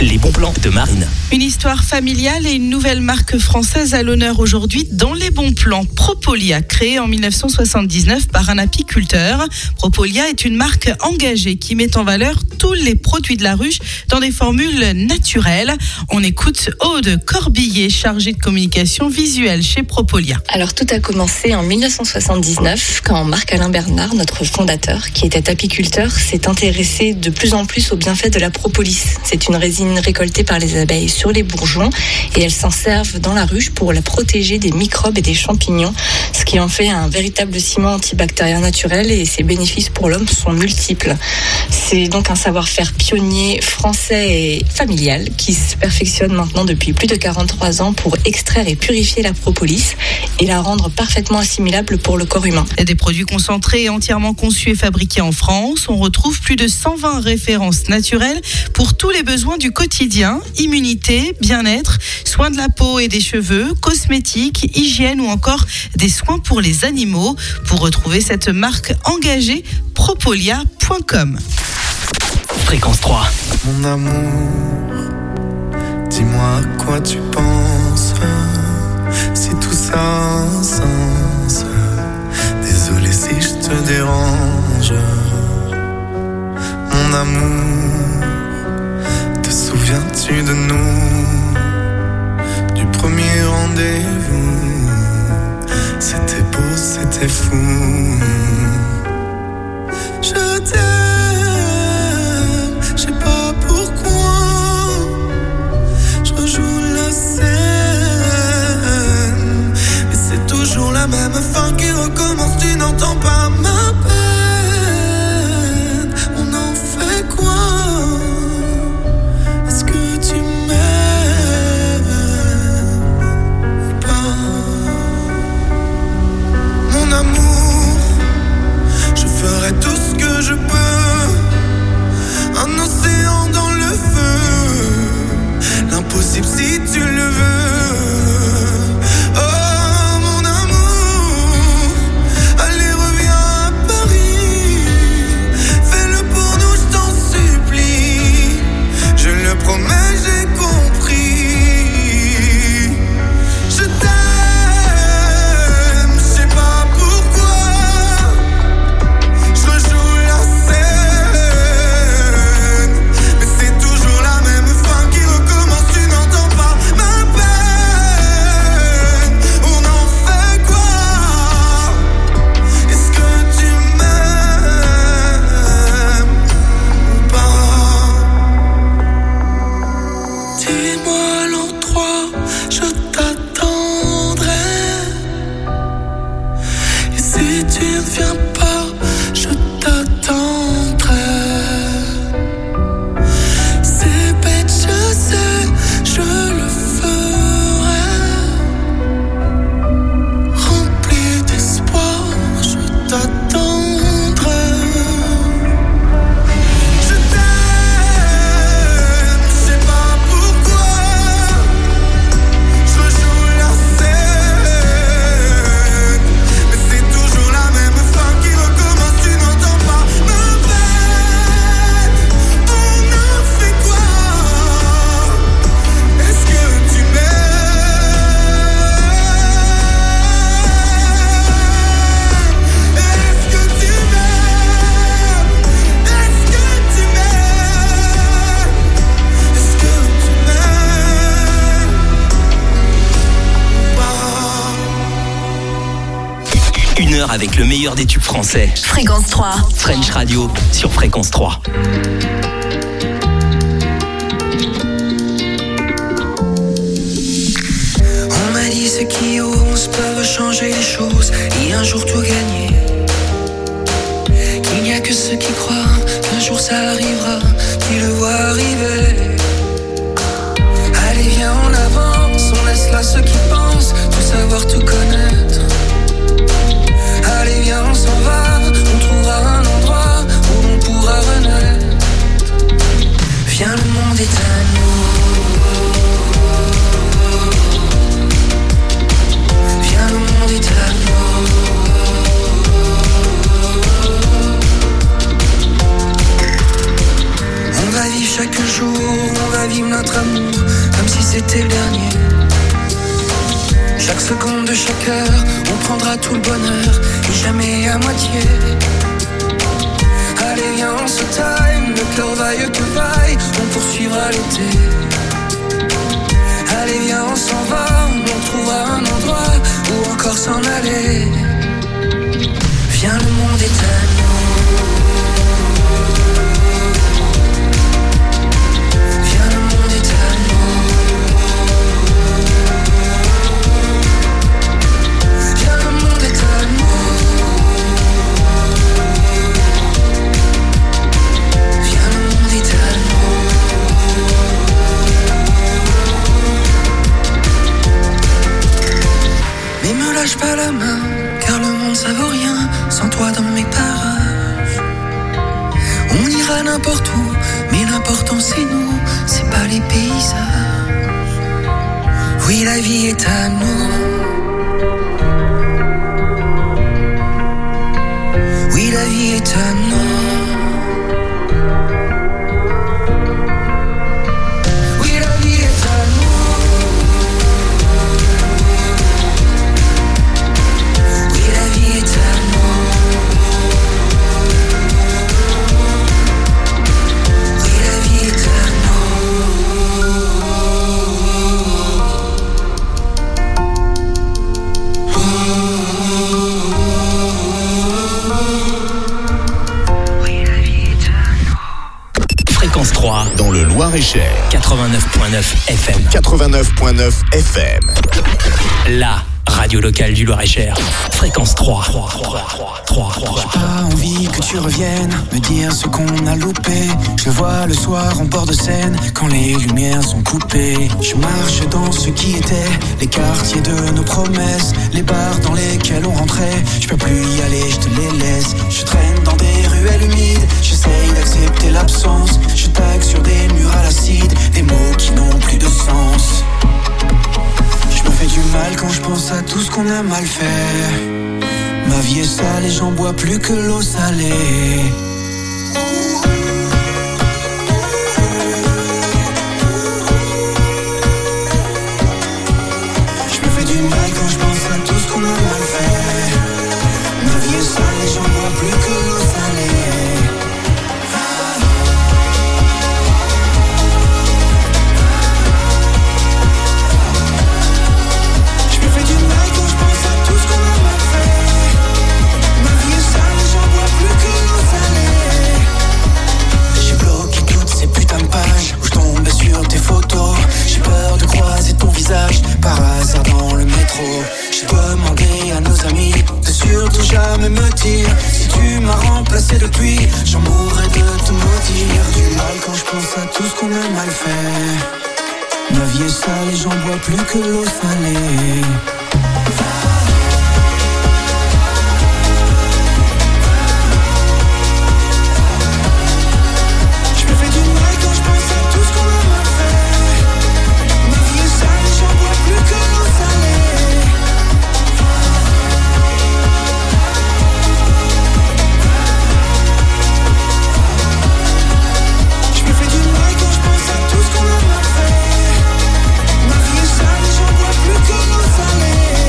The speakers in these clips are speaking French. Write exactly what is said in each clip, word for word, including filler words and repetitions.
Les bons plans de Marine. Une histoire familiale et une nouvelle marque française à l'honneur aujourd'hui dans les bons plans. Propolia, créée en dix-neuf cent soixante-dix-neuf par un apiculteur. Propolia est une marque engagée qui met en valeur tous les produits de la ruche dans des formules naturelles. On écoute Aude Corbillet, chargée de communication visuelle chez Propolia. Alors tout a commencé en dix-neuf cent soixante-dix-neuf quand Marc-Alain Bernard, notre fondateur, qui était apiculteur, s'est intéressé de plus en plus aux bienfaits de la propolis. C'est une résine récoltée par les abeilles sur les bourgeons et elles s'en servent dans la ruche pour la protéger des microbes et des champignons, ce qui en fait un véritable ciment antibactérien naturel et ses bénéfices pour l'homme sont multiples. C'est donc un savoir-faire pionnier français et familial qui se perfectionne maintenant depuis plus de quarante-trois ans pour extraire et purifier la propolis et la rendre parfaitement assimilable pour le corps humain. Des produits concentrés et entièrement conçus et fabriqués en France. On retrouve plus de cent vingt références naturelles pour tous les besoins du quotidien, immunité, bien-être, soins de la peau et des cheveux, cosmétiques, hygiène ou encore des soins pour les animaux. Pour retrouver cette marque engagée, propolia point com. Fréquence trois. Mon amour, dis-moi à quoi tu penses, si tout ça a un sens. Désolé si je te dérange. Mon amour, te souviens-tu de nous, du premier rendez-vous? C'était beau, c'était fou. Je t'aime, je sais pas pourquoi. Je rejoue la scène, mais c'est toujours la même fin qui recommence. Tu n'entends pas ma peine. On en fait quoi? Est-ce que tu m'aimes ou pas? Mon amour, je ferai tout ce que je peux. Un océan dans le feu, l'impossible si tu le veux. Oh mon amour, allez reviens à Paris. Fais-le pour nous, je t'en supplie. Je le promets, j'ai compris. Je t'aime, je sais pas pourquoi. Je rejoue la scène, mais c'est toujours la même fin qui recommence. Tu n'entends pas ma peine. On en fait quoi? Est-ce que tu m'aimes ou pas? Dis-moi l'endroit, je t'attendrai. Et si tu ne viens pas, je t'attendrai. C'est bête, je sais, je le ferai. Rempli d'espoir, je t'attendrai. Je t'aime, je sais pas pourquoi. Je rejoue la scène, mais c'est toujours la même fin qui recommence. Tu n'entends pas ma peine. On a fait quoi? Est-ce que tu m'aimes? Est-ce que tu m'aimes? Est-ce que tu m'aimes? Est-ce que tu m'aimes ou pas? Une heure avec le meilleur des tubes français. Fréquence trois. French Radio sur Fréquence trois. On m'a dit ceux qui osent peuvent changer les choses et un jour tout gagner. Qu'il n'y a que ceux qui croient qu'un jour ça arrivera, qui le voient arriver. Allez viens on avance, on laisse là ceux qui pensent tout savoir, tout connaître. Allez viens on s'en va, on trouvera un endroit où on pourra renaître. Viens le monde est à nous. Viens le monde est à nous. On va vivre chaque jour, on va à vivre notre amour comme si c'était le dernier. Chaque seconde de chaque heure, on prendra tout le bonheur et jamais à moitié. Allez viens on se time, le cœur vaille que vaille, on poursuivra l'été. Allez viens on s'en va, on trouvera un endroit où encore s'en aller. Viens le monde est à nous. Viens le monde est à nous. Viens le monde est à nous. Viens le monde est à nous. Mais me lâche pas la main, car le monde ça vaut rien sans toi dans mes parages. On ira n'importe où, mais l'important c'est nous, c'est pas les paysages. Oui, la vie est à nous. Oui, la vie est à nous. Oui, la vie est à nous. Oui, la vie est à nous. Oui, la vie est à Fréquence trois, dans le Loir-et-Cher. quatre-vingt-neuf virgule neuf F M. quatre-vingt-neuf virgule neuf F M. La radio locale du Loir-et-Cher. Fréquence trois. J'ai pas envie que tu reviennes me dire ce qu'on a loupé. Je le vois le soir en bord de Seine quand les lumières sont coupées. Je marche dans ce qui était les quartiers de nos promesses, les bars dans lesquels on rentrait. Je peux plus y aller, je te les laisse. Je traîne dans des ruelles humides, j'essaye d'accepter l'absence. Je tague sur des murs à l'acide, des mots qui n'ont plus de sens. Je me fais du mal quand je pense à tout ce qu'on a mal fait. Ma vie est sale et j'en bois plus que l'eau salée. Je me fais du mal quand je pense à tout ce qu'on a mal fait. Ma vie est sale et j'en bois plus que l'eau salée. Je me fais du mal quand je pense à tout ce qu'on a mal fait. Ma vie est sale et j'en bois plus que l'eau salée. J'ai bloqué toutes ces putains de pages où je tombais sur tes photos. J'ai peur de croiser ton visage par hasard dans le métro. J'ai demandé à nos amis de surtout jamais me dire si tu m'as remplacé depuis, j'en mourrais de te maudire. Du mal quand je pense à tout ce qu'on a mal fait. Ma vie est sale et j'en bois plus que l'eau salée. Je me fais du mal quand je pense à tout ce qu'on a mal fait. Ma vie est sale et j'en bois plus que l'eau salée. Je me fais du mal quand je pense à tout ce qu'on a mal fait. Ma vie est sale et j'en bois plus que l'eau salée.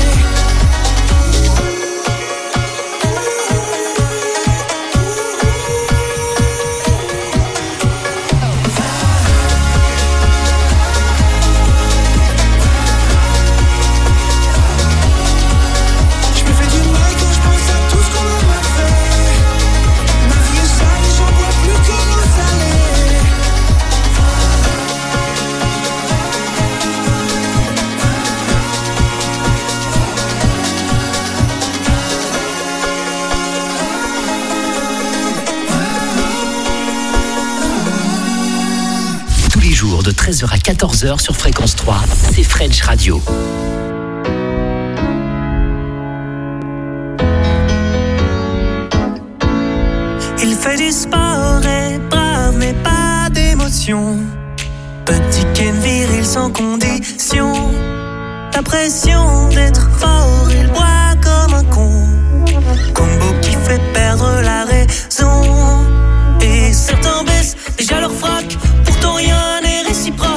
Je me fais du mal quand je pense à tout ce qu'on a mal fait. Ma vie est sale et j'en bois plus que l'eau salée. Tous les jours de treize heures à quatorze heures sur Fréquence trois, c'est French Radio. Il fait du sport et brave mais pas d'émotion. Petit Ken viril sans condition. La pression d'être fort, il boit comme un con. Combo qui fait perdre la raison. Et certains baissent déjà leur frac, pourtant rien n'est réciproque.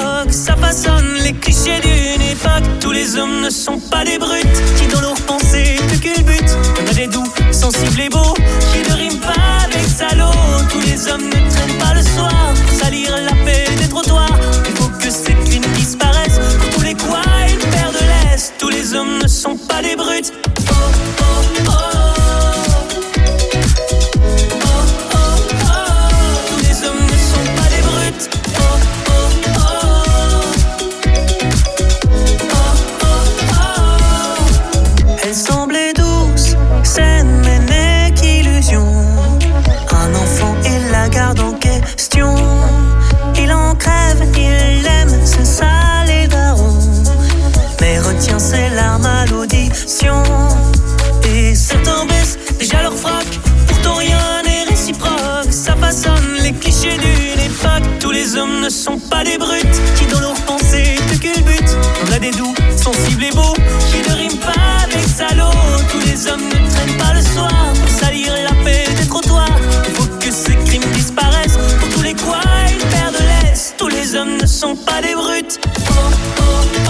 ne sont pas des brutes qui dans leurs pensées te culbutent. On a des doux, sensibles et beaux qui ne riment pas avec salaud. Tous les hommes ne traînent pas le soir pour salir la paix des trottoirs. Il faut que ces crimes disparaissent. Pour tous les quoi une paire de laisse. Tous les hommes ne sont pas des brutes. Oh oh oh.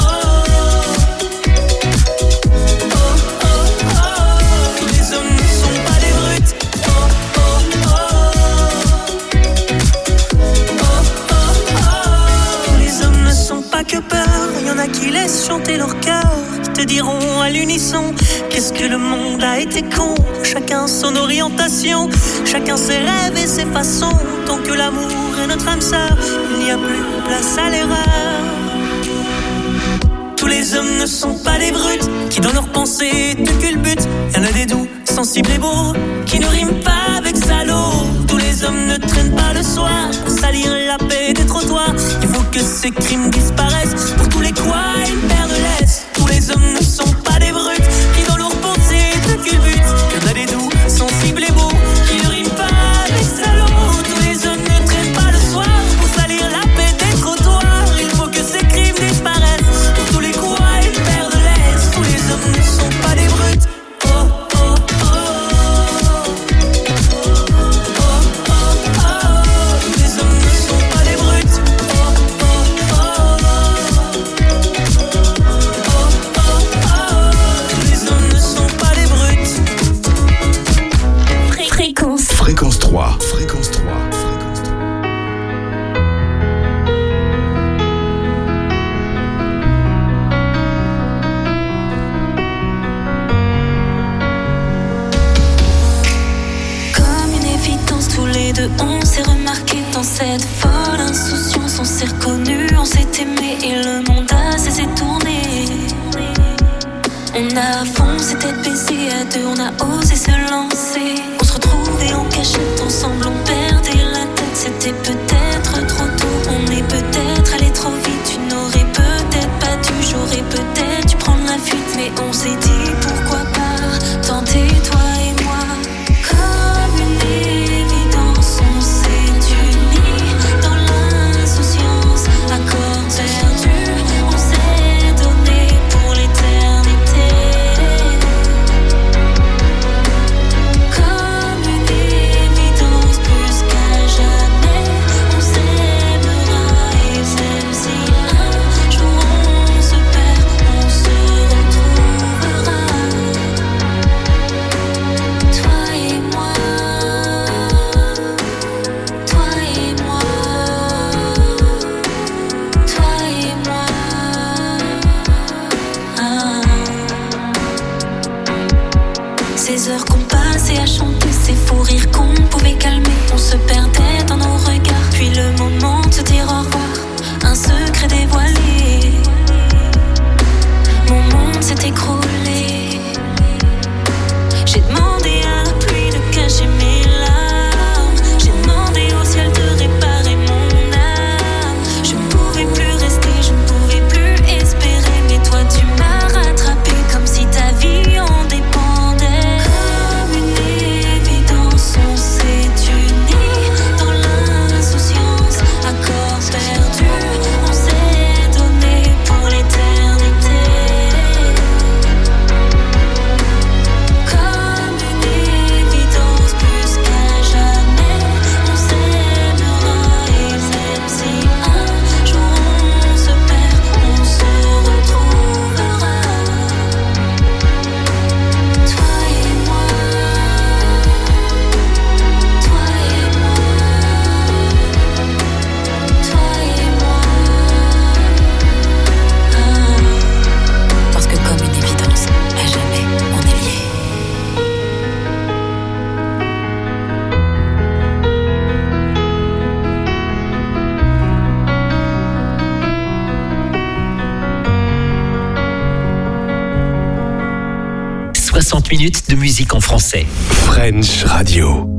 Que peur, il y en a qui laissent chanter leur cœur, qui te diront à l'unisson qu'est-ce que le monde a été con. Chacun son orientation, chacun ses rêves et ses façons. Tant que l'amour est notre âme sœur, il n'y a plus place à l'erreur. Tous les hommes ne sont pas des brutes qui dans leurs pensées te culbutent. Il y en a des doux, sensibles et beaux qui ne riment pas avec salaud. Tous les hommes ne traînent pas le soir pour salir la paix des trottoirs. Il faut que ces crimes disparaissent. Pour tous les quoi une paire de laisse. Tous les hommes ne sont pas des brutes qui dans leurs pensées te culbutent. Il y en a des doux, sensibles et beaux qui ne riment pas avec salaud. Tous les hommes ne traînent pas le soir pour salir la paix des trottoirs. Il faut que ces crimes disparaissent. Pour tous les quoi une paire de laisse. Tous les hommes ne sont pas des brutes. Oh oh oh. Fréquence trois. Fréquence trois. Comme une évidence, tous les deux on s'est remarqué dans cette folle insouciance. On s'est reconnus, on s'est aimé et le monde a cessé de tourner. On a foncé tête baissée à deux, on a osé se lancer. On se retrouvait en cachette ensemble, on perdait la tête. C'était peut-être trop tôt, on est peut-être allé trop vite. Tu n'aurais peut-être pas dû, j'aurais peut-être dû prendre la fuite. Mais on s'est dit pourquoi pas tenter toi et moi. Comme une évidence, on s'est unis dans l'insouciance, à corps perdu. On s'est donné pour l'éternité. Comme une évidence, plus qu'à jamais, on s'aimera. Et même si un jour on se perd, on se retrouvera. Toi et moi, toi et moi, toi et moi. Ah. Ces heures qu'on passait à chanter, ces fous rires qu'on pouvait calmer. On se perdait dans nos regards, puis le moment de se dire au revoir, un secret dévoilé. Mon monde s'est écroulé. J'ai demandé à la pluie de cacher mes larmes. J'ai demandé au ciel de réparer mon âme. Je ne pouvais plus rester, je ne pouvais plus espérer. Mais toi tu m'as rattrapé comme si ta vie en dépendait. Comme une évidence, on s'est unis dans l'insouciance, à corps perdu. On s'est donné pour l'éternité. Comme une évidence, plus qu'à jamais, on s'aimera. Et même si un jour on se perd, on se retrouvera. Toi et moi, toi et moi, toi et moi. Ah. Parce que comme une évidence, à jamais on est liés. soixante minutes de musique en français. French Radio.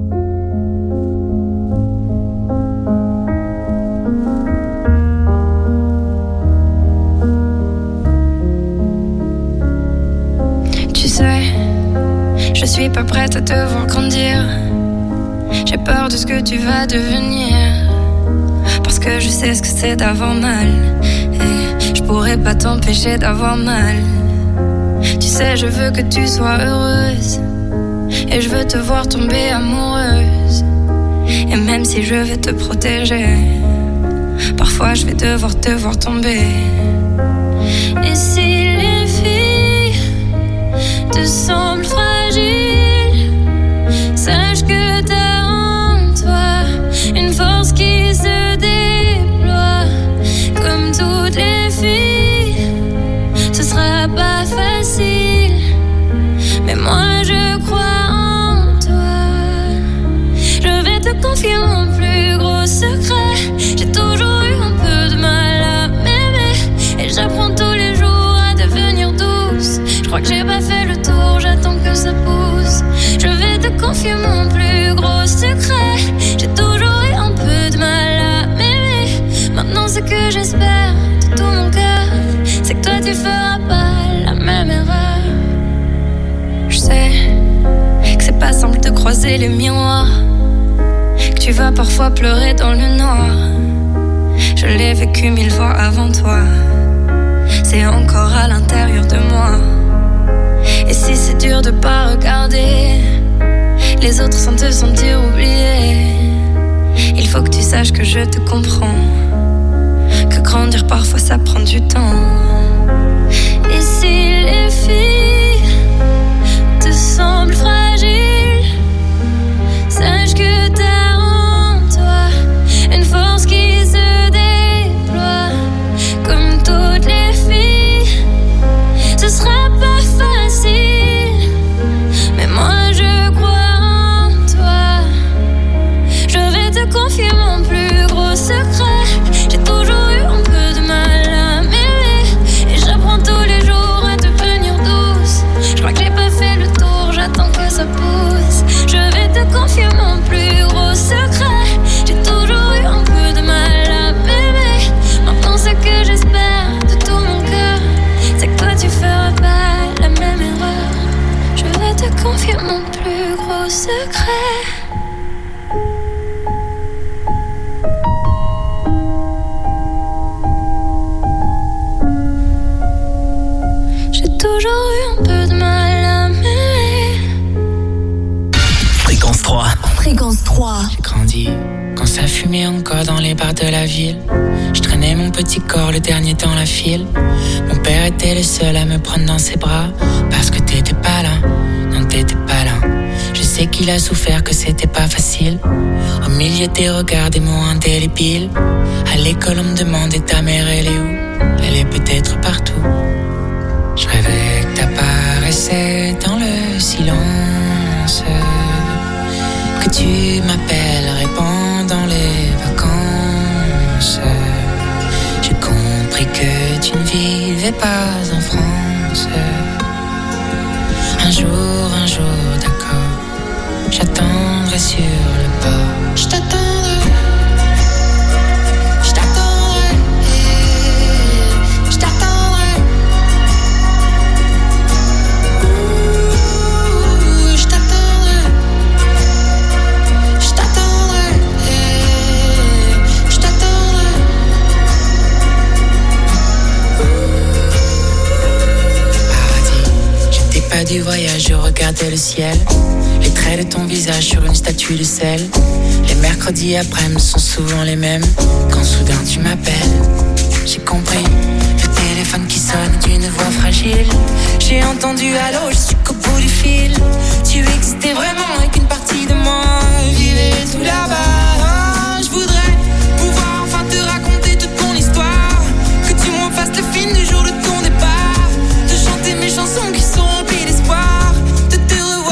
Tu sais, je suis pas prête à te voir grandir. J'ai peur de ce que tu vas devenir. Parce que que je sais ce que c'est d'avoir mal. Et je pourrais pas t'empêcher d'avoir mal. Tu sais, je veux que tu sois heureuse. Et je veux te voir tomber amoureuse. Et même si je vais te protéger, parfois je vais devoir te voir tomber. Et si les filles te semblent fragiles, sache que t'as en toi une force qui se déploie. Comme toutes les filles, ce sera pas facile, mais moi je crois en toi. Je vais te confier mon plus gros secret. J'ai toujours eu un peu de mal à m'aimer, et j'apprends tous les jours à devenir douce. Je crois que j'ai pas fait le tour, j'attends que ça pousse. Je vais te confier mon plus gros secret. J'ai toujours eu un peu de mal à m'aimer. Maintenant ce que j'espère de tout mon cœur, c'est que toi tu feras pas la même erreur. Je sais que c'est pas simple de croiser les miroirs, que tu vas parfois pleurer dans le noir. Je l'ai vécu mille fois avant toi, c'est encore à l'intérieur de moi. Et si c'est dur de pas regarder les autres sans te sentir oublié, il faut que tu saches que je te comprends, que grandir parfois ça prend du temps. Et si les filles te semblent fragiles, sache que t'as en toi une force qui se déploie. Comme toutes les filles, ce sera pas facile, mais moi je crois en toi. Je vais te confier mon plus gros secret. J'ai toujours eu un peu de mal à m'aimer, et j'apprends tous les jours à devenir douce. Je crois que j'ai pas fait le tour, j'attends que ça pousse. Je vais te confier mon plus gros secret. J'ai toujours eu un peu de mal à m'aimer. Maintenant ce que j'espère de tout mon cœur, c'est que toi tu feras pas la même erreur. Je vais te confier mon plus gros secret. J'ai toujours eu un peu de mal à m'aimer. Fréquence trois. Fréquence trois. J'ai grandi quand ça fumait encore dans les bars de la ville. Je traînais mon petit corps le dernier dans la file. Mon père était le seul à me prendre dans ses bras. Parce que t'étais pas là, non t'étais pas là. Je sais qu'il a souffert, que c'était pas facile. Au milieu des regards, des mots indélébiles. À l'école on me demandait ta mère elle est où? Elle est peut-être partout. Je rêvais que t'apparaissais dans le silence, que tu m'appellerais pendant les vacances. J'ai compris que tu ne vivais pas en France. Un jour, un jour, d'accord, j'attendrai sur le port. Je t'attendrai, je t'attendrai, je t'attendrai. Ouh, je t'attendrai, je t'attendrai, je t'attendrai. Paradis, j'étais pas du voyage, je regardais le ciel. Les traits de ton visage sur une statue de sel. Les mercredis après-midi sont souvent les mêmes. Quand soudain tu m'appelles, j'ai compris. Le téléphone qui sonne d'une voix fragile. J'ai entendu allô jusqu'au bout du fil. Tu existais vraiment et qu'une partie de moi vivait tout là-bas. Je voudrais pouvoir enfin te raconter toute mon histoire. Que tu me refasses le film du jour de ton départ. De chanter mes chansons qui sont remplies d'espoir. De te revoir.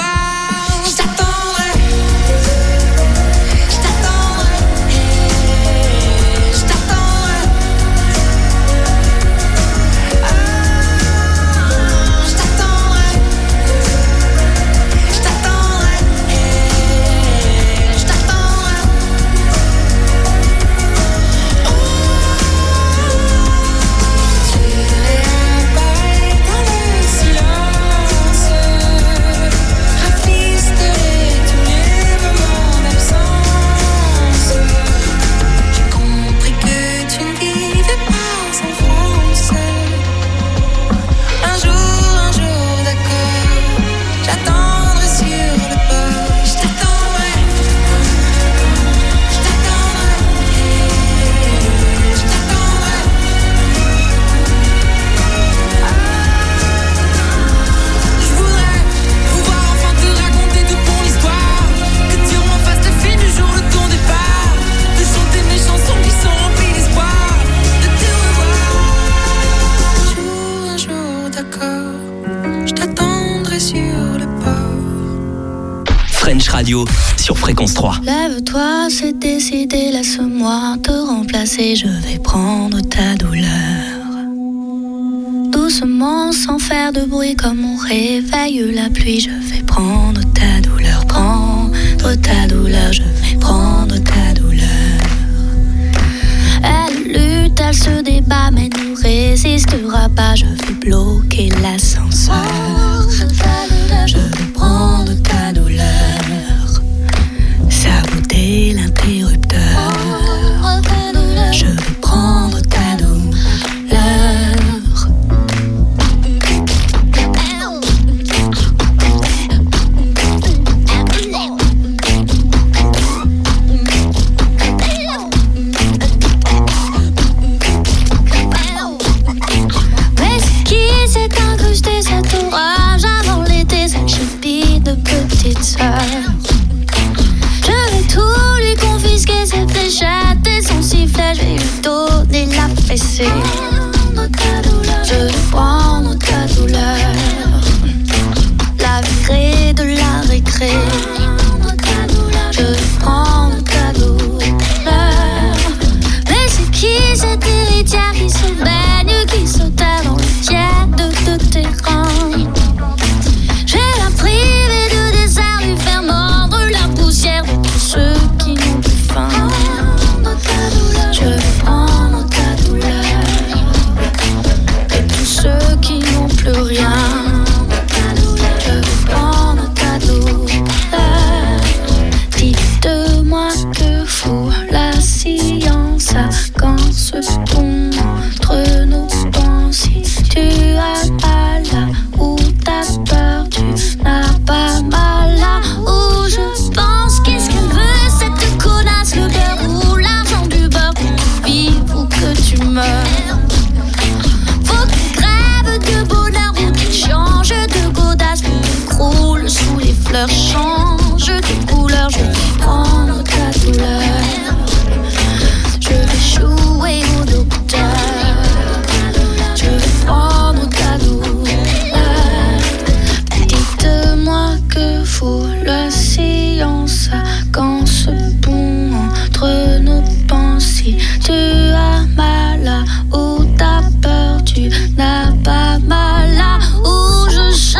Radio sur Fréquence trois. Lève-toi, c'est décidé, laisse-moi te remplacer, je vais prendre ta douleur. Doucement, sans faire de bruit, comme on réveille la pluie, je vais prendre ta douleur, prendre ta douleur, je vais prendre ta douleur. Elle lutte, elle se débat, mais ne résistera pas, je vais bloquer l'ascenseur. Je vais prendre ta douleur, saboter l'interrupteur. Je vais prendre ta douleur. Mais c'est qui s'est incrusté cet orage avant l'été, cette chépie de petite sœur? Je vais tout lui confisquer, ses fléchettes et son sifflet, je vais lui donner la fessée. Je vais prendre ta douleur, la virer de la récré. Je vais prendre ta douleur. Mais c'est qui cette héritière qui se baigne, qui se terre dans le tiède de tes reins? Je vais la priver de dessert, lui faire mordre la poussière de tous ceux qui n'ont plus faim. Je vais prendre ta douleur et tous ceux qui n'ont plus rien. Je vais prendre ta douleur. Dites-moi que fout la science quand ce pont entre nos dents. Si tu as mal là où t'as peur, tu n'as pas mal là où je pense. Qu'est-ce qu'elle veut cette connasse, le beurre ou l'argent du beurre? Que tu vives ou que tu meurs, faut qu'il crève de bonheur ou qu'il change de godasse, qu'il croule sous les fleurs, change de couleur. Je vais prendre ta douleur, je vais jouer au docteur. Je vais prendre ta douleur. Dites-moi que fout la science quand ce pont entre nos pensées. Si tu as mal là où t'as peur, tu n'as pas mal là où je chante.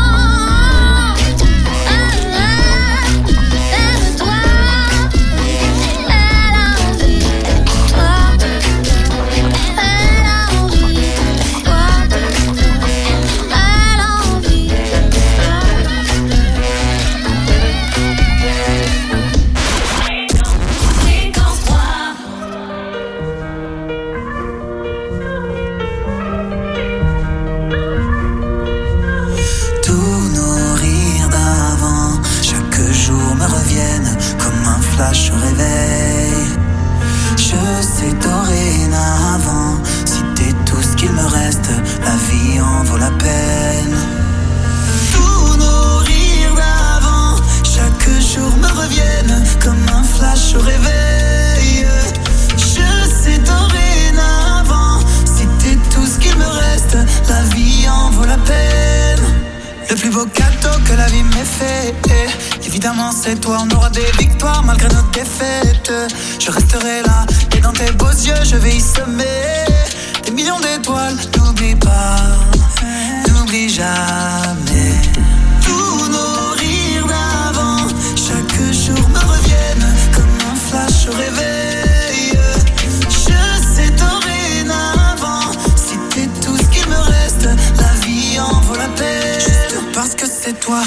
Flash au réveil. Je sais dorénavant, si t'es tout ce qu'il me reste, la vie en vaut la peine. Tous nos rires d'avant, chaque jour me reviennent comme un flash au réveil. Je sais dorénavant, si t'es tout ce qu'il me reste, la vie en vaut la peine. Le plus beau cadeau que la vie m'ait fait, évidemment c'est toi, on aura des victoires malgré nos défaites. Je resterai là, et dans tes beaux yeux je vais y semer des millions d'étoiles. N'oublie pas, n'oublie jamais. Tous nos rires d'avant, chaque jour me reviennent comme un flash au réveil. Je sais dorénavant, si t'es tout ce qu'il me reste, la vie en vaut la peine. Parce que c'est toi.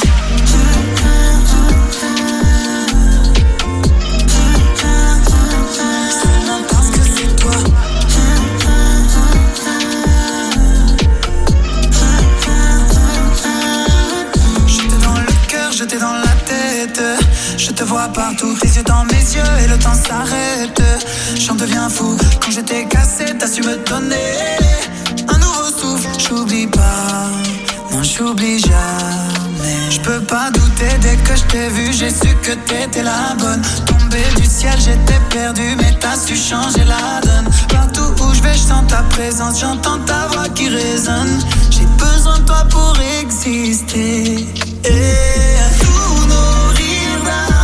Parce que c'est toi. J'étais dans le cœur, j'étais dans la tête. Je te vois partout, tes yeux dans mes yeux et le temps s'arrête. J'en deviens fou, quand j'étais cassé, t'as su me donner un nouveau souffle. J'oublie pas, non j'oublie jamais. Je peux pas douter, dès que je t'ai vu, j'ai su que t'étais la bonne. Tombé du ciel, j'étais perdu, mais t'as su changer la donne. Partout où je vais, je sens ta présence, j'entends ta voix qui résonne. J'ai besoin de toi pour exister. Et tous nos rires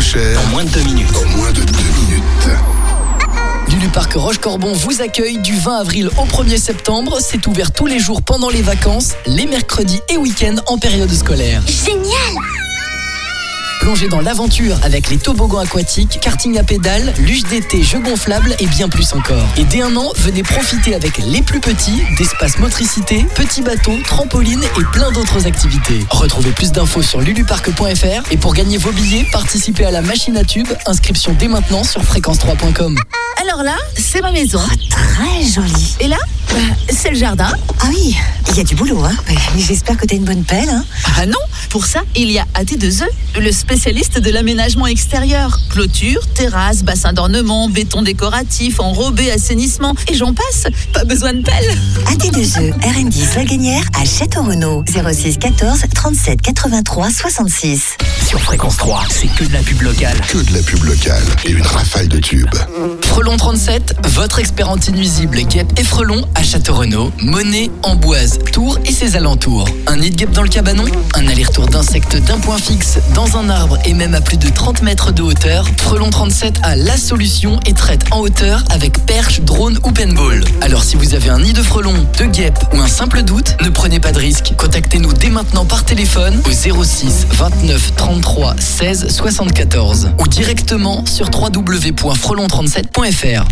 Rocher. En moins de deux minutes. En moins de deux minutes. Lulu Parc Roche-Corbon vous accueille du vingt avril au premier septembre. C'est ouvert tous les jours pendant les vacances, les mercredis et week-ends en période scolaire. Génial! Plongez dans l'aventure avec les toboggans aquatiques, karting à pédales, luge d'été, jeux gonflables et bien plus encore. Et dès un an, venez profiter avec les plus petits d'espace motricité, petits bateaux, trampolines et plein d'autres activités. Retrouvez plus d'infos sur luluparc point f r et pour gagner vos billets, participez à la machine à tubes. Inscription dès maintenant sur fréquence trois point com. Alors là, c'est ma maison. Oh, très jolie. Et là, bah, c'est le jardin. Ah oui, il y a du boulot, hein. J'espère que t'as une bonne pelle, hein. Ah non, pour ça, il y a A T deux E, le spécialiste de l'aménagement extérieur. Clôture, terrasse, bassin d'ornement, béton décoratif, enrobé, assainissement, et j'en passe. Pas besoin de pelle. A T deux E, R N dix La Gagnère à Château-Renaud. zéro six quatorze trente-sept quatre-vingt-trois soixante-six. Sur Fréquence trois, c'est que de la pub locale. Que de la pub locale et une rafale de tubes. Frelon trente-sept, votre expert anti-nuisible guêpe et frelon à Château-Renaud, Monet, Amboise, Tours et ses alentours. Un nid de guêpe dans le cabanon, un aller-retour d'insectes d'un point fixe dans un arbre et même à plus de trente mètres de hauteur. Frelon trente-sept a la solution et traite en hauteur avec perche, drone ou paintball. Alors si vous avez un nid de frelon, de guêpe ou un simple doute, ne prenez pas de risque. Contactez-nous dès maintenant par téléphone au zéro six vingt-neuf trente-trois seize soixante-quatorze ou directement sur w w w point frelon trente-sept point f r.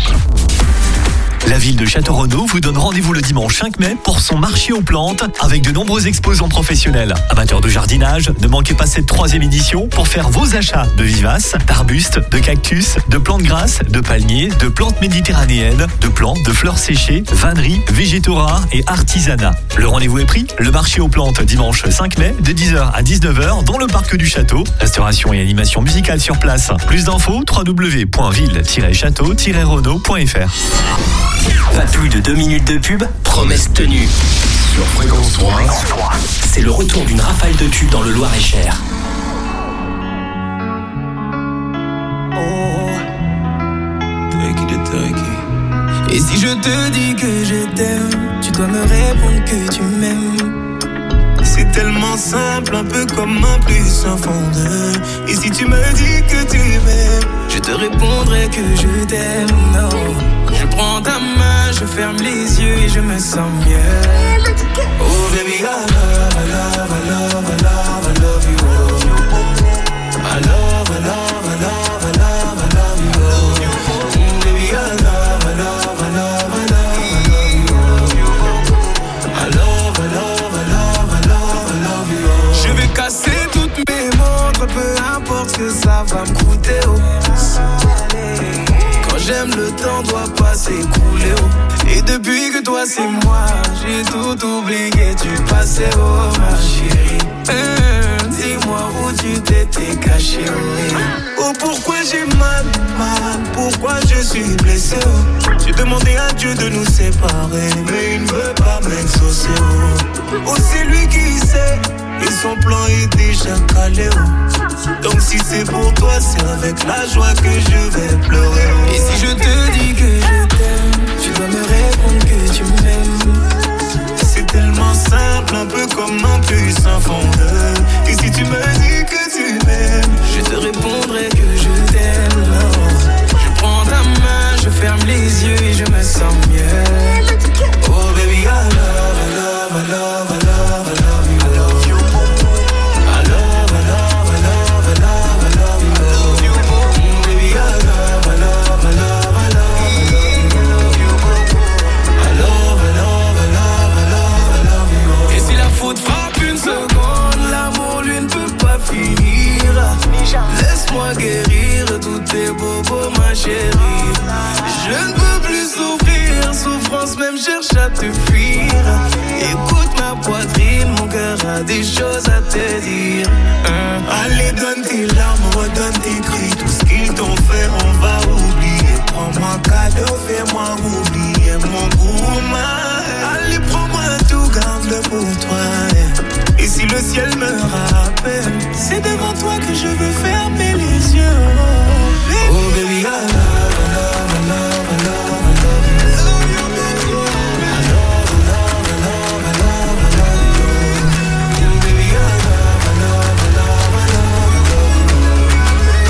La ville de Château-Renaud vous donne rendez-vous le dimanche cinq mai pour son marché aux plantes avec de nombreux exposants professionnels. Amateurs de jardinage, ne manquez pas cette troisième édition pour faire vos achats de vivaces, d'arbustes, de cactus, de plantes grasses, de palmiers, de plantes méditerranéennes, de plantes, de fleurs séchées, vanneries, végétaux rares et artisanat. Le rendez-vous est pris, le marché aux plantes dimanche cinq mai de dix heures à dix-neuf heures dans le parc du château. Restauration et animation musicale sur place. Plus d'infos, w w w point ville tiret château tiret renaud point f r. Pas plus de deux minutes de pub, promesse tenue. Sur Fréquence trois, c'est le retour d'une rafale de tubes dans le Loir-et-Cher. Oh, tricky de tricky. Et si je te dis que je t'aime, tu dois me répondre que tu m'aimes. C'est tellement simple, un peu comme un plus un fond de. Et si tu me dis que tu m'aimes, je te répondrai que je t'aime. Non, je prends ta main, je ferme les yeux et je me sens mieux. Oh baby, I love, I love, I love, I love, I love you. I love, I love, I love, I love, I love you. Mm, baby, I love, I love, I love, I love, I love you. I love, I love, I love, I love, I love you. Je vais casser toutes mes montres, peu importe ce que ça va me coûter. Oh. Quand j'aime, le temps doit pas s'écouler. Oh. Et depuis que toi c'est moi, j'ai tout oublié, tu passais, oh ma chérie. Mmh, dis-moi où tu t'étais caché. Oh, oh pourquoi j'ai mal, mal, pourquoi je suis blessé. Oh. J'ai demandé à Dieu de nous séparer, mais il ne veut pas m'exaucer. Oh, oh c'est lui qui sait, et son plan est déjà calé. Oh. Donc si c'est pour toi, c'est avec la joie que je vais pleurer. Oh. Et si je te dis que je t'aime, tu dois me répondre que tu m'aimes. C'est tellement simple, un peu comme un plus un fondeur. Et si tu me dis que tu m'aimes, je te répondrai que je t'aime. Non. Je prends ta main, je ferme les yeux et je me sens mieux. Oh baby, I love, I love, I love, I love, I love you. I love you. I love, I love, I love, I love, I love you. I love you. Mm, baby, I love, I love, I love, I love, I love you. I love, I love, I love, I love, I love you. Et si la faute frappe une seconde, l'amour lui ne peut pas finir. Laisse-moi guérir tous tes bobos, ma chérie. Je ne peux plus souffrir, souffrance même cherche à te fuir. Écoute ma poitrine, mon cœur a des choses à te dire. hein. Allez, donne tes larmes, redonne tes cris. Tout ce qu'ils t'ont fait, on va oublier. Prends-moi cadeau, fais-moi oublier mon gourmand. Allez, prends-moi tout, garde-le pour toi. Et si le ciel me rappelle, c'est devant toi que je veux fermer les yeux. Oh baby, I love, I love, I love, I love, I love you. I love you, baby. I love, I love, I love, I love, I love you. Baby, I love, I love, I love, I love, I love you.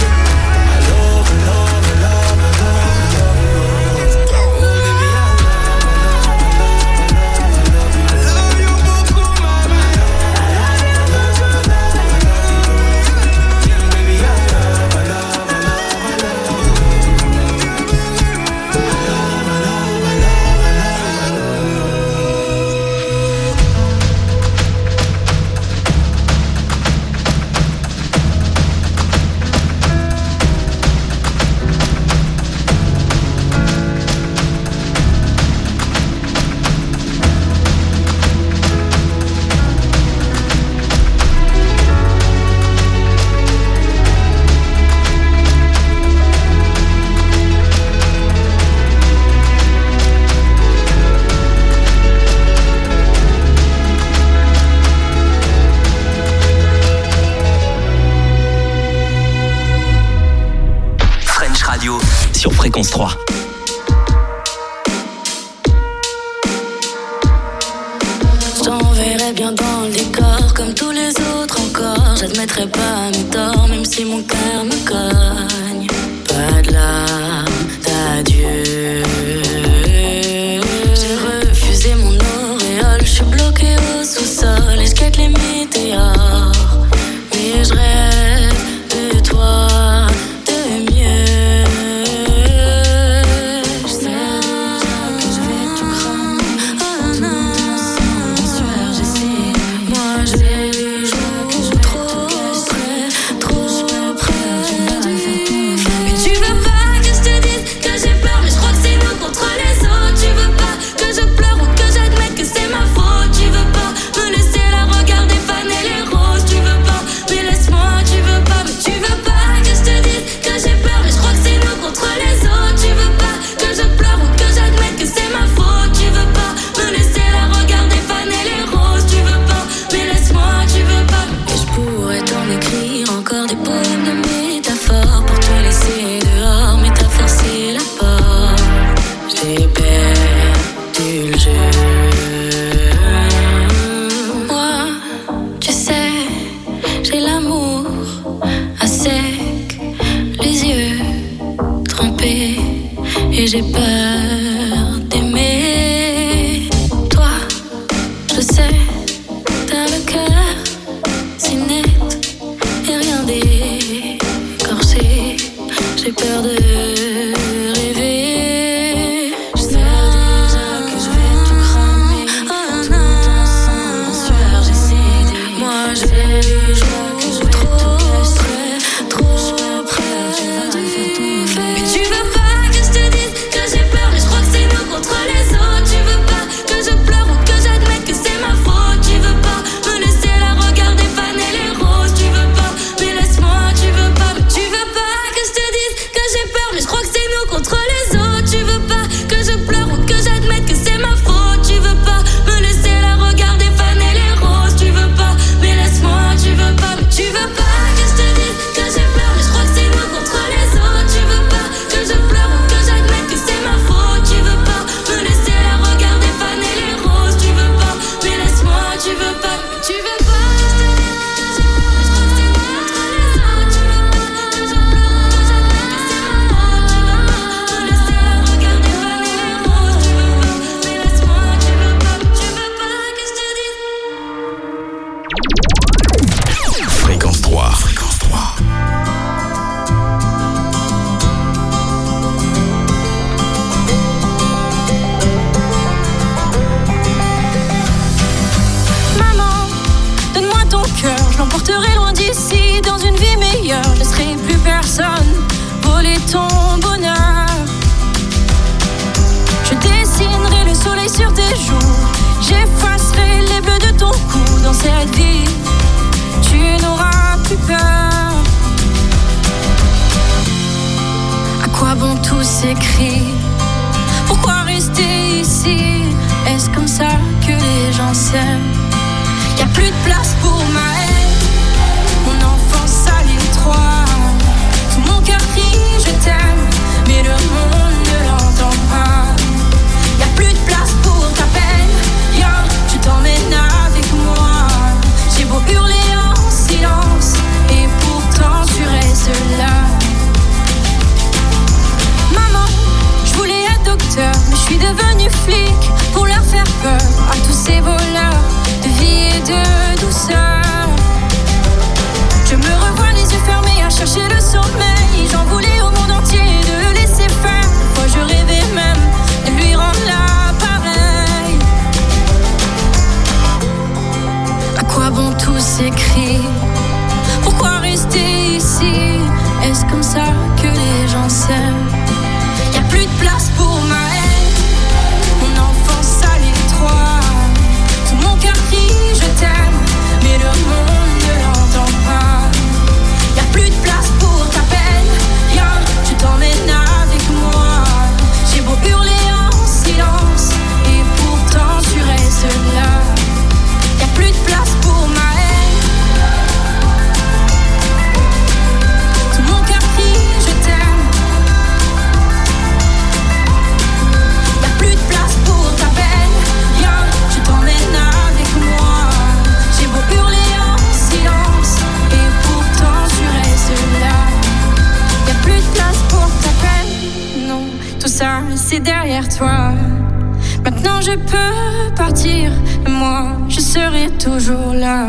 radio sur Fréquence trois. Je t'enverrai bien dans le décor, comme tous les autres encore. J'admettrai pas mes torts, même si mon cœur me cogne. Pas de larmes d'adieu. J'ai refusé mon auréole, je suis bloqué au sous-sol et je guette les météores. Mais je rêve de toi. J'ai peur d'aimer. Toi, je sais, t'as le cœur si net et rien d'écorché. J'ai peur de rêver. Je sais déjà que je vais tout cramer. Oh non, en sueur j'ai cédé. Moi j'ai vu, je vois que je vais trop près, trop près. Tu vas te faire tout faire. Mais tu veux pas contre les autres, tu veux pas que je pleure ou que j'admette que c'est ma faute. Tu veux pas me laisser la regarder faner les roses. Tu veux pas, mais laisse-moi, tu veux pas. Mais tu veux pas que je te dise que j'ai peur, mais je crois que c'est nous contre les autres. Tu veux pas que je pleure ou que j'admette que c'est ma faute. Tu veux pas me laisser la regarder faner les roses. Tu veux pas, mais laisse-moi, tu veux pas. Mais tu veux pas que je te dise que j'ai peur, mais je crois que c'est nous contre les autres. Tu veux pas que je pleure ou que j'admette que c'est ma faute. Tu veux pas me laisser la regarder faner les roses. Tu veux pas, mais laisse-moi, tu veux pas, tu veux pas. Fréquence trois. Fréquence trois. Je l'emporterai loin d'ici, dans une vie meilleure. Je laisserai plus personne voler ton bonheur. Je dessinerai le soleil sur tes joues. J'effacerai les bleus de ton cou. Dans cette vie, tu n'auras plus peur. À quoi bon tous ces cris? Pourquoi rester ici? Est-ce comme ça que les gens s'aiment? Y'a plus de place pour ma haine. Mon enfance à l'étroit. Tout mon cœur crie je t'aime, mais le monde ne l'entend pas. Y'a plus de place pour ta peine. Viens, tu t'emmènes avec moi. J'ai beau hurler en silence, et pourtant tu restes là. Maman, je voulais être docteur, mais je suis devenue flic pour leur faire peur à tous ces voleurs de vie et de douceur. ça, c'est derrière toi. Maintenant je peux partir, et moi, je serai toujours là.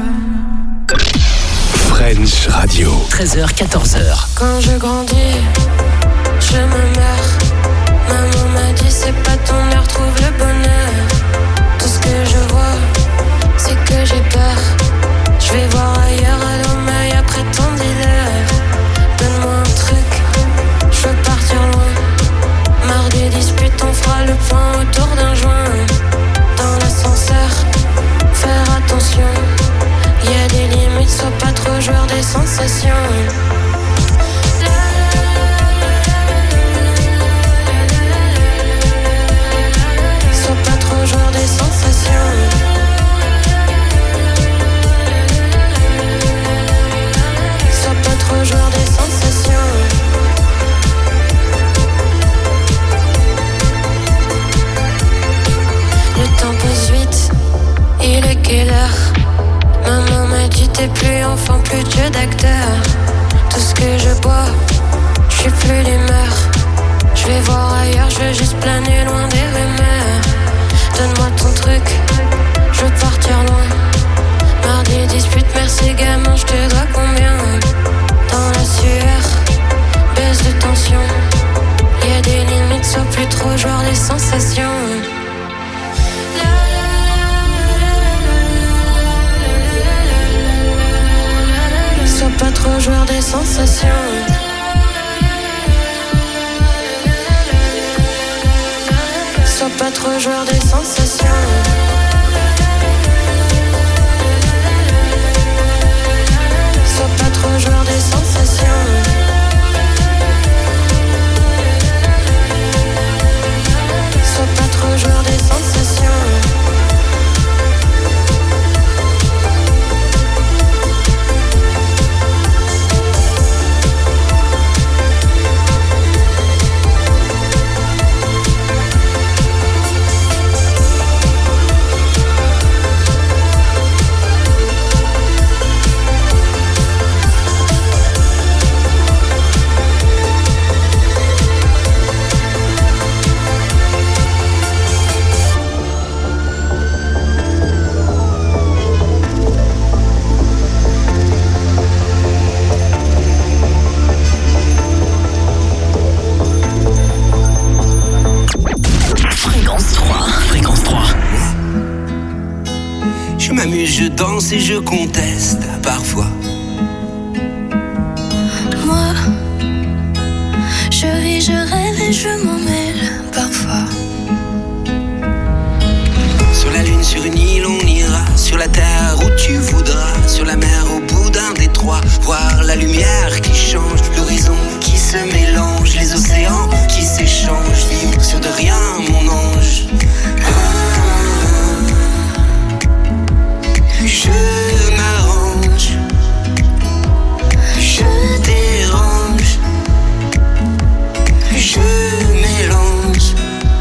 French Radio. treize heures, quatorze heures. Quand je grandis, je me meurs. Maman m'a dit c'est pas ton heure, trouve le bonheur. Tout ce que je vois, c'est que j'ai peur. Je vais voir ailleurs à l'homme après ton dealer. Donne-moi un truc, je veux partir loin. Marre des disputes, on fera le point autour d'un joint. Dans l'ascenseur, faire attention. Y'a des limites, sois pas trop joueur des sensations. Sois pas trop joueur des sensations. Sois pas trop joueur des sensations. Le temps passe vite, il est quelle heure? Maman m'a dit t'es plus enfant, plus dieu d'acteur. Tout ce que je bois, je suis plus d'humeur. Je vais voir ailleurs, je veux juste planer loin des rumeurs. Donne-moi ton truc, je veux partir loin. Marre des disputes, merci gamin, je te dois combien? Dans la sueur, baisse de tension. Y'a des limites, sois plus trop joueur des sensations. Sois pas trop joueur des sensations. Sois pas trop joueur des sensations. Sois pas trop joueur des sensations. Sois pas trop joueur des sensations. Je danse et je conteste parfois. Moi, je ris, je rêve et je m'en mêle parfois. Sur la lune, sur une île, on ira. Sur la terre où tu voudras. Sur la mer, au bout d'un détroit. Voir la lumière qui change, l'horizon qui se mélange, les océans qui s'échangent. Libre sur de rien, mon ange. Je m'arrange, je dérange, je mélange.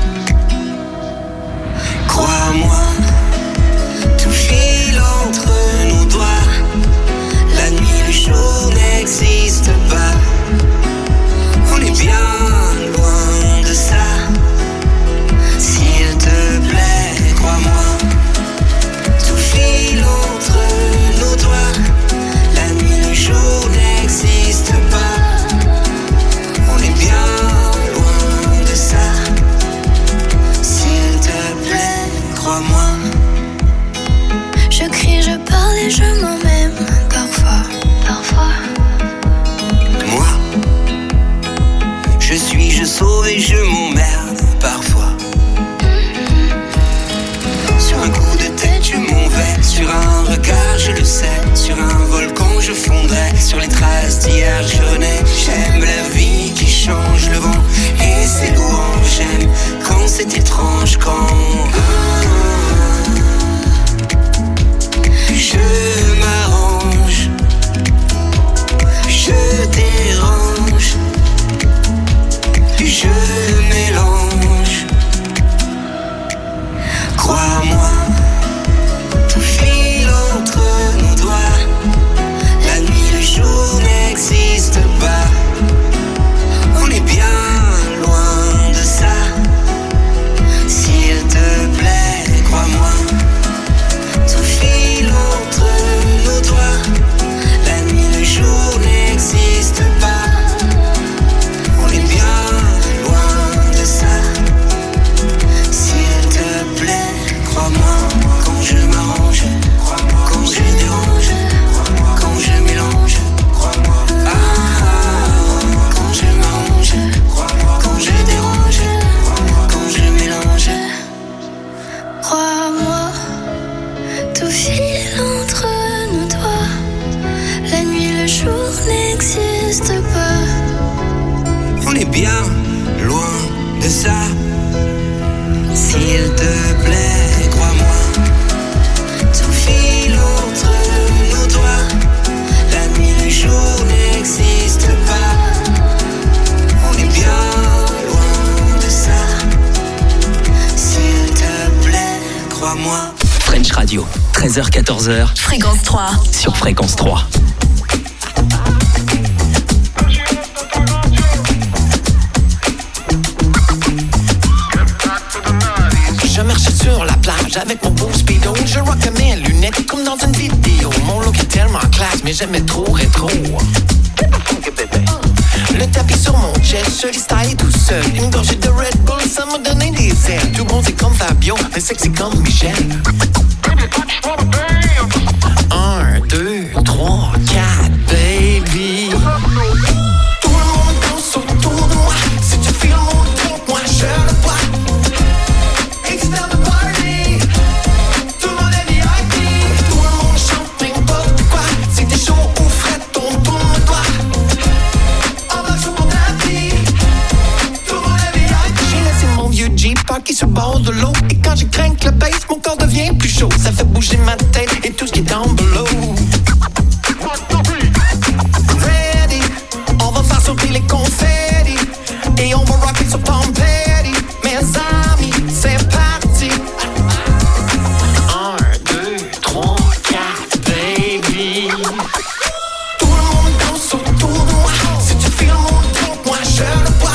Crois-moi, tout file entre nos doigts. La nuit, le jour n'existe pas. On est bien loin de ça. S'il te plaît, crois-moi. File entre nos doigts. La nuit, le jour n'existe pas. On est bien loin de ça. S'il te plaît, crois-moi. Je crie, je parle et je m'en même parfois, parfois. Moi, je suis, je sauve et je m'emmerde parfois. Sur un coup de tête, je m'en vais. Sur un regard, je le sais. Sur un volcan, je fondrai. Sur les traces d'hier, je renais. J'aime la vie qui change le vent et ses louanges. J'aime quand c'est étrange, quand je m'arrange, je dérange, je mélange. Crois-moi, tout file entre nos doigts. La nuit, le jour n'existe pas. On est bien loin de ça. On est bien loin de ça. S'il te plaît, crois-moi. Tout file entre nos doigts. La nuit, le jour n'existe pas. On est bien loin de ça. S'il te plaît, crois-moi. French Radio, treize heures quatorze heures. Fréquence trois. Sur Fréquence trois. Je marchais sur la plage avec mon beau speedo. Je rockais mes lunettes comme dans une vidéo. Mon look est tellement classe, mais j'aimais trop rétro. Le tapis sur mon chest, je style tout seul. Une gorgée de Red Bull, ça m'a donné des ailes. Tout bon c'est comme Fabio, mais sexy comme Michel. Un, deux, trois, quatre, baby. Tout le monde danse autour de moi. Si tu files mon drink, moi je le bois. Qui se bord de l'eau. Et quand je crains le bass, mon corps devient plus chaud. Ça fait bouger ma tête et tout ce qui est down below. Ready, on va faire sauter les confettis. Et on va rocker sur Tom Petty. Mes amis, c'est parti. Un, deux, trois, quatre, baby. Tout le monde danse autour de moi. Si tu files mon drink, moi je le bois.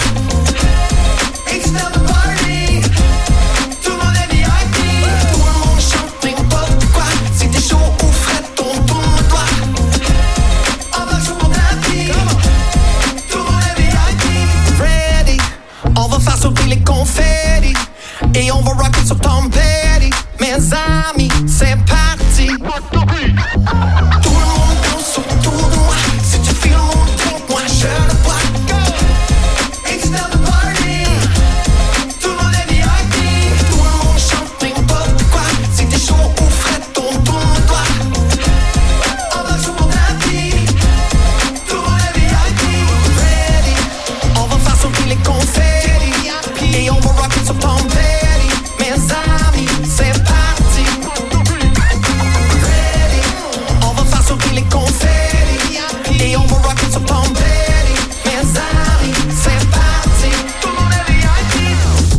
Les confettis et on va rocker sur Tom Petty. Mes amis, c'est parti. Tout le monde danse autour de moi. Si tu files mon drink, moi je le bois. It's now the party. Tout le monde est V I P. Tout le monde chante n'importe quoi. Si t'es chaud ou frais, ton tourne-toi. On va sur mon tapis. Tout le monde est V I P. Ready, on va faire sauter les confettis. Et on va rocker sur Tom Petty. Mes amis, c'est parti. Ready, on va faire sauter les confettis. Et on va rocker sur Tom Petty. Mes amis, c'est parti. Tout le monde est V I P.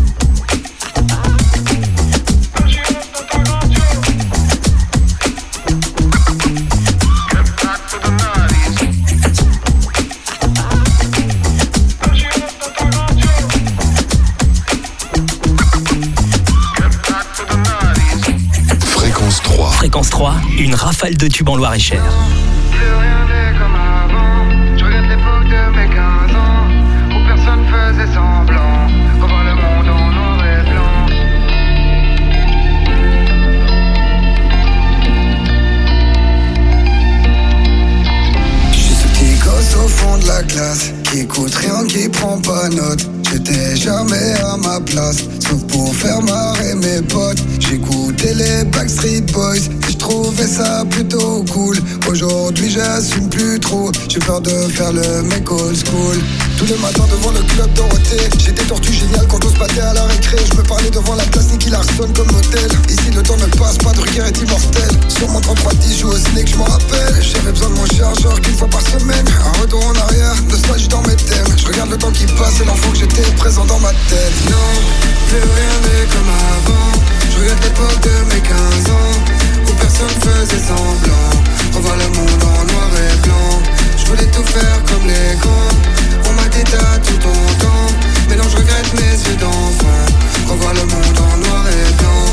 Fréquence trois, une rafale de tubes en Loir-et-Cher. Plus rien n'est comme avant. Je regrette l'époque de mes quinze ans où personne faisait semblant. Revoir le monde en noir et blanc. Je suis ce petit gosse au fond de la classe qui écoute rien, qui prend pas note. J'étais jamais à ma place, sauf pour faire marrer mes potes. J'écoutais les Backstreet Boys et je trouvais ça plutôt cool. Aujourd'hui j'assume plus trop, j'ai peur de faire le mec old school. Tous les matins devant le club Dorothée, j'étais tortue génial quand on se battait à la récré. Je me parlais devant la place Nicky Larson comme hôtel. Ici le temps ne passe pas, Drucker est immortel. Sur mon trente-trois dix, joue au snake, je m'en rappelle. J'avais besoin de mon chargeur qu'une fois par semaine. Un retour en arrière, nostalgie dans mes thèmes. Je regarde le temps qui passe et l'enfant que j'étais présent dans ma tête. Non, plus rien n'est comme avant. Je regrette l'époque de mes quinze ans où personne faisait semblant. Revoir le monde en noir et blanc. Je voulais tout faire comme les grands. On m'a dit t'as tout ton temps. Mais non, je regrette mes yeux d'enfant. Revoir le monde en noir et blanc.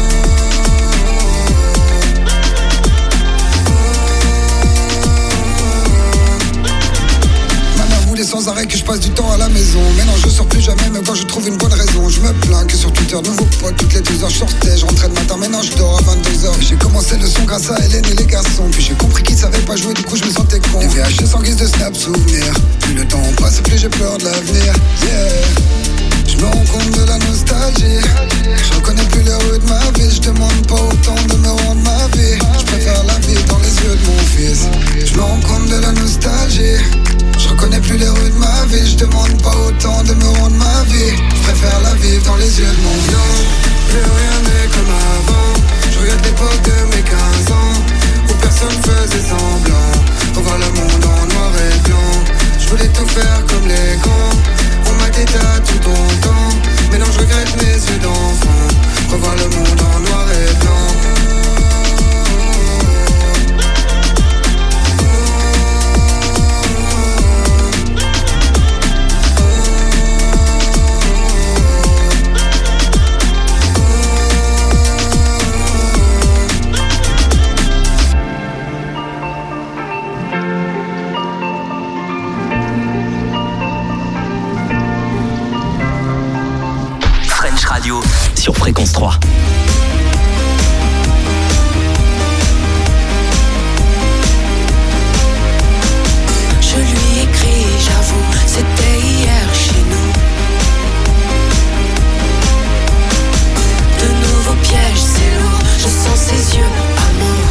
Sans arrêt que je passe du temps à la maison. Mais non, je sors plus jamais, même quand je trouve une bonne raison. Je me plains que sur Twitter, nouveau pote, toutes les deux heures je sortais. Je rentrais le matin, maintenant je dors à vingt-deux heures. J'ai commencé le son grâce à Hélène et les garçons. Puis j'ai compris qu'ils savaient pas jouer, du coup je me sentais con. Les V H S en guise de snap souvenir. Plus le temps passe, plus j'ai peur de l'avenir. Yeah. Je me rends compte de la nostalgie. Je reconnais plus les rues de ma vie. Je demande pas autant de me rendre ma vie. Je préfère la vie dans les yeux de mon fils. Je me rends compte de la nostalgie. Je reconnais plus les rues de ma vie. Je demande pas autant de me rendre ma vie. Je préfère la vivre dans les yeux de mon bien. Plus rien n'est comme avant. Je regarde l'époque de mes quinze ans, où personne faisait semblant. Revoir le monde en noir et blanc. Je voulais tout faire comme les grands. On m'a dit t'as tout ton temps. Mais non je regrette mes yeux d'enfant. Revoir le monde en noir et blanc. Sur Fréquence trois. Je lui écris, j'avoue, c'était hier chez nous. De nouveaux pièges, c'est lourd, je sens ses yeux, amour.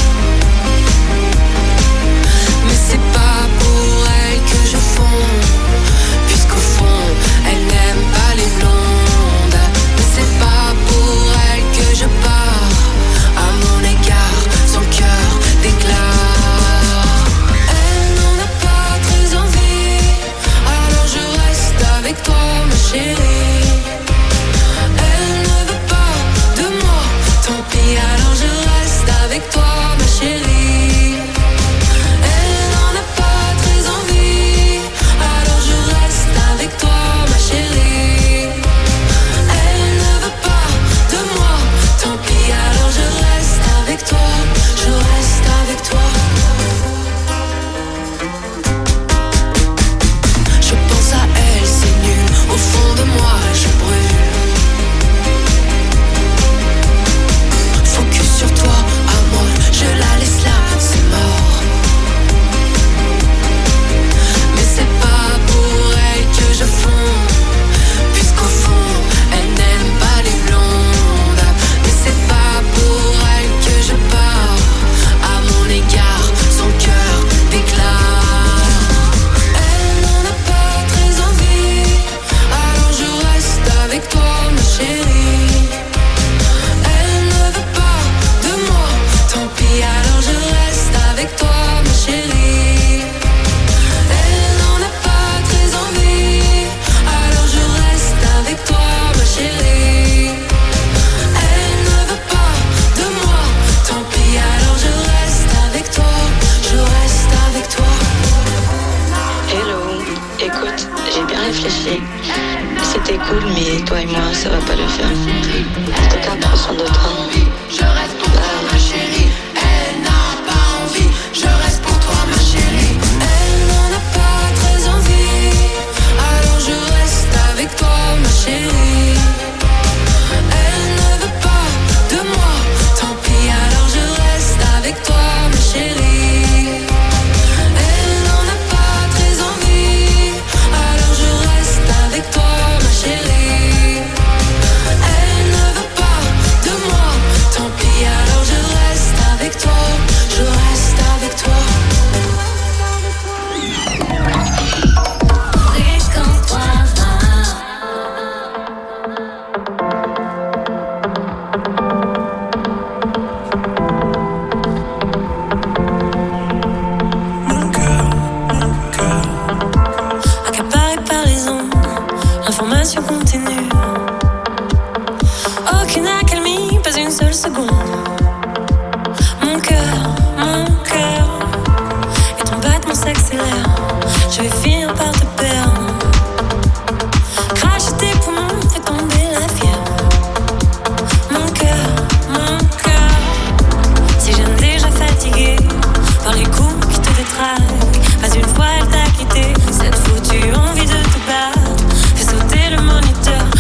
Mais c'est pas pour elle que je fonds, puisqu'au fond, elle n'aime pas les blondes. C'est pas pour elle que je pars, à mon égard, son cœur déclare. Elle n'en a pas très envie, alors je reste avec toi ma chérie. Elle ne veut pas de moi, tant pis, alors je reste avec toi ma chérie. Elle n'en a pas très envie, alors je reste avec toi ma chérie. Tant pis, alors je reste avec toi, je reste avec toi. Je pense à elle, c'est nul, au fond de moi je brûle. Focus sur toi, à moi, je la laisse là, c'est mort. Mais c'est pas pour elle que je fonds, puisqu'au fond, elle n'aime pas les blondes. C'est pas pour elle que je pars, à mon égard, son cœur déclare. Elle n'en a pas très envie, alors je reste avec toi ma chérie. Elle ne veut pas de moi, tant pis, alors je reste avec toi ma chérie. Elle n'en a pas très envie, alors je reste avec toi ma chérie. Écoute, j'ai bien réfléchi. C'était cool, mais toi et moi, ça va pas le faire. En tout cas, prends soin de toi. Je reste pour toi, ma chérie. Elle n'a pas envie. Je reste pour toi, ma chérie. Elle n'en a pas très envie, alors je reste avec toi, ma chérie. Elle ne veut pas de moi, tant pis, alors je reste avec toi, ma chérie. Avec toi, ma chérie. Elle ne veut pas de moi, tant pis, alors je reste avec toi, je reste avec toi. Fréquence trois. Mon cœur, mon cœur, accaparé par les ondes. Information continue. Aucune accalmie, pas une seule seconde. Mon cœur, mon cœur, et ton battement s'accélère. Je vais finir par te perdre. Crache tes poumons, fais tomber la fièvre. Mon cœur, mon cœur, si je ne déjà fatigué par les coups qui te détraquent. Pas une fois elle t'a quitté, cette foutue envie de te battre. Fais sauter le moniteur,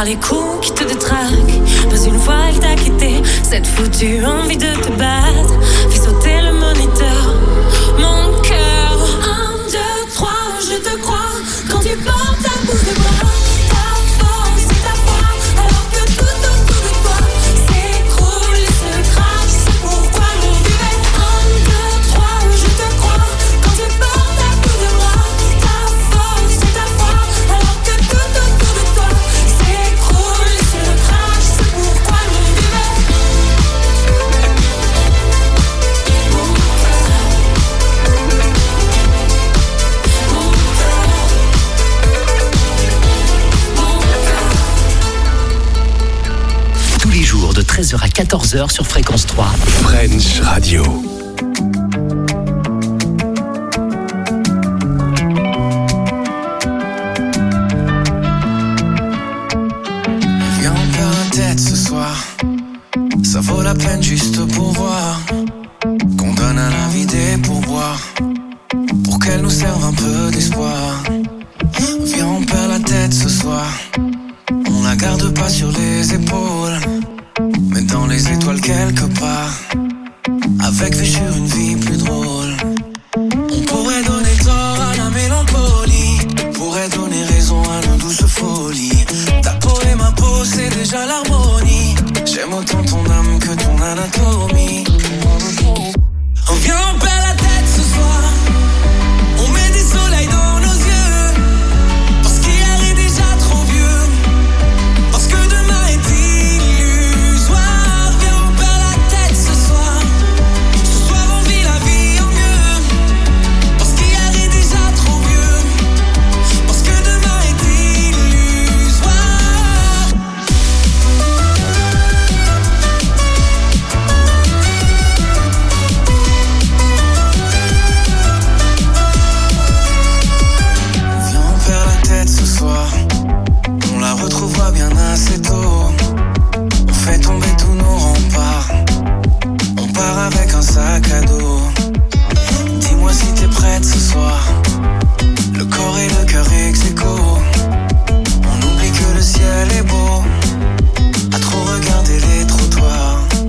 par les coups qui te détraquent. Pas une fois elle t'a quitté, cette foutue envie de te battre fait sauter le moniteur. Mon cœur, un, deux, trois, je te crois quand tu portes ta bout de bras. Ta force et ta foi, alors que tout autour de toi s'écroule et se crache. C'est pourquoi l'on vivait. Un, deux, trois, je te crois quand tu portes ta bout de bras. Ta force et ta foi, alors que tout autour de toi s'écroule et se crache. C'est pourquoi l'on vivait. Tous les jours de treize heures à quatorze heures sur Fréquence trois. French Radio. Viens, on perd la tête ce soir. Ça vaut la peine juste pour voir qu'on donne à la vie des pourboires pour qu'elle nous serve un peu d'espoir. Viens, on perd la tête ce soir. On la garde pas sur les épaules, mais dans les étoiles quelque part, avec vue sur une vie plus drôle. On pourrait donner tort à la mélancolie, pourrait donner raison à nos douces folies. Ta peau et ma peau, c'est déjà l'harmonie. J'aime autant ton âme que ton anatomie.